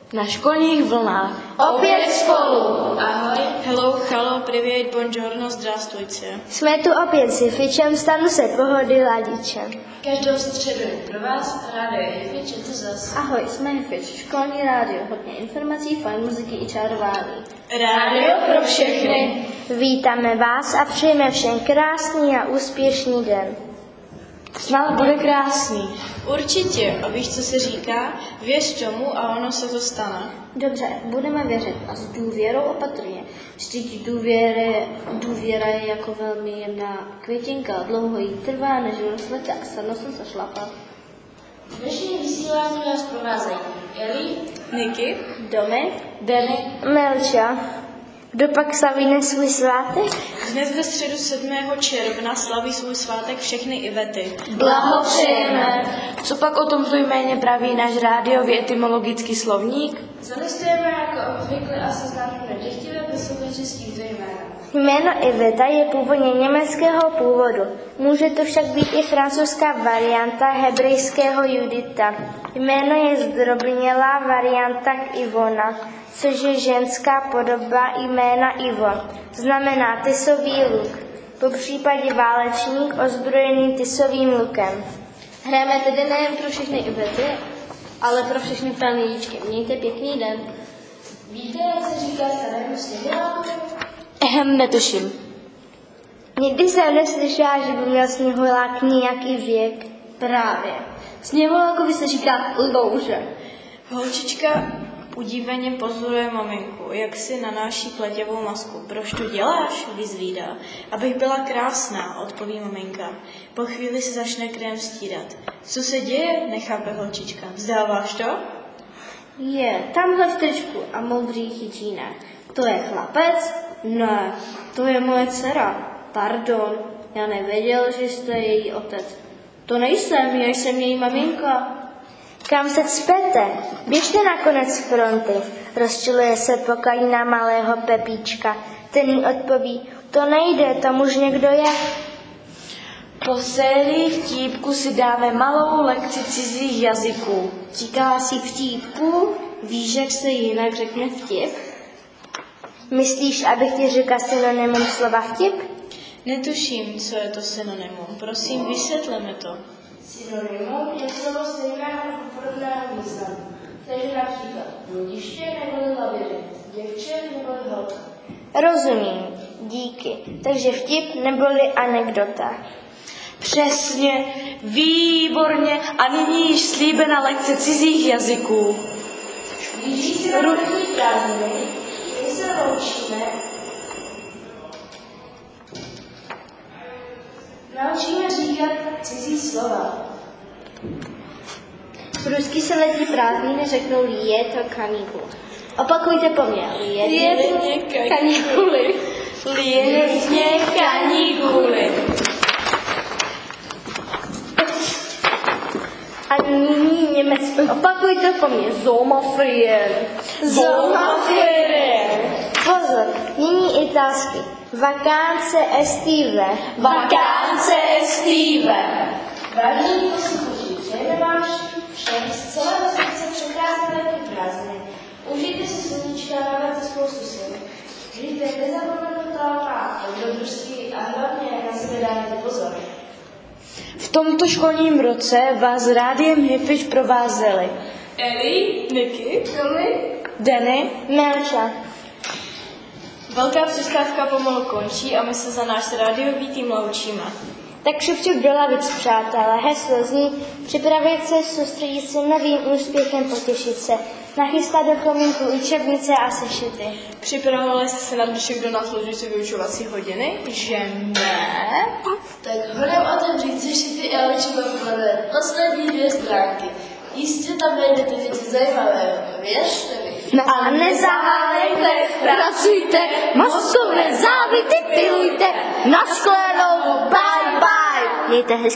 Na školních vlnách. Opět spolu. Ahoj. Hello, chalo, privět, buongiorno, zdravstvujte. Jsme tu opět s Hifičem, stanu se pohody Ladičem. Každou středu pro vás rádio Hifič, je to zas. Ahoj, jsme Hifič, školní rádio, hodně informací, fajn muziky i čarování. Rádio pro všechny. Vítáme vás a přejeme všem krásný a úspěšný den. Snad bude krásný. Určitě, a víš, co se říká? Věř tomu a ono se to stane. Dobře, budeme věřit a s důvěrou opatrně. Vždyť důvěra je jako velmi jemná květinka, dlouho jí trvá, než rozlete a snadno se zašlapá. Dnešní vysílání nás provázejí Eli, Niky, Domy, Denny, Melča, kdo pak slaví dnes svůj svátek? Dnes ve středu 7. června slaví svůj svátek všechny Ivety. Blahopřejeme. Co pak o tomto jméně praví náš rádiový etymologický slovník? Zalistujeme jako obvykle a seznámíme nechtivé posluchače s tímto jménem. Jméno Iveta je původně německého původu. Může to však být i francouzská varianta hebrejského Judita. Jméno je zdrobnělá varianta k Ivona, což je ženská podoba jména Ivo. Znamená tisový luk, popřípadě válečník ozbrojený tisovým lukem. Hrajeme tedy nejen pro všechny Ivety, ale pro všechny planíčky. Mějte pěkný den. Víte, jak se říká starému sněhulákovi? Netuším. Nikdy jsem neslyšela, že by měl sněhulák nějaký věk. Právě. Sněhulákovi se říká louže. Holčička udíveně pozoruje maminku, jak si nanáší pleťovou masku. Proč to děláš? Vyzvídá. Abych byla krásná, odpoví maminka. Po chvíli se začne krém stírat. Co se děje? Nechápe holčička. Vzdáváš to? Je, tamhle v tričku a moudrý chytí ne. To je chlapec? Ne, to je moje dcera. Pardon, já nevěděl, že jste její otec. To nejsem, já jsem její maminka. Kam se cpete? Běžte na konec fronty, rozčiluje se pokalina malého Pepíčka. Ten jí odpoví, to nejde, tam už někdo je. Po sérii vtípku si dáme malou lekci cizích jazyků. Říká si vtípku, víš, jak se jinak řekne vtip? Myslíš, abych ti řekla synonymum slova vtip? Netuším, co je to synonymum. Prosím, vysvětleme to. Synonymum je slovo stejného podobného významu. Takže například bludiště nebo labirint, děvče nebo holka. Rozumím, díky. Takže vtip neboli anekdota. Přesně, výborně a nyní již slíbená lekce cizích jazyků. Blíží se nám prázdniny, my se loučíme. Naučíme říkat cizí slova. Rusky se letní prázdniny řeknou lijet kaníkul. Opakujte po mně. Lijetně kaníkuly. Lijetně kaníkuly. A nyní německy. Opakujte po mně. Sommerferien. Sommerferien. Pozor, nyní italsky. Vacanze estive. Vacanze estive. Vážení posluchači, přejeme vám všem z celého srdce překrásné letní prázdniny. Užijte si sluníčka a dáváte spoustu sil. Žijte nezapomenutelná, dobrodružství a hlavně na sebe dávajte pozor. V tomto školním roce vás s rádiem Hifič provázeli Eli, Niky, Denny, Melča. velká přestávka pomalu končí a my se za náš rádiový tým loučíme. Tak šupčuk do lavic, přátelé. Heslo zní připravit se, soustředit se novým úspěchem, potěšit se. Nachystat do komínku učebnice a sešity. Připravovali jste se na dnešek do následující vyučovací hodiny? Že ne? Tak hodem otevřít sešity a učíme podle poslední 2 stránky. Jistě tam najdete něco zajímavého, věřte mi. A nezahálejte, pracujte, mozkové závity pilujte. Naschledanou, bye bye. Mějte hezky.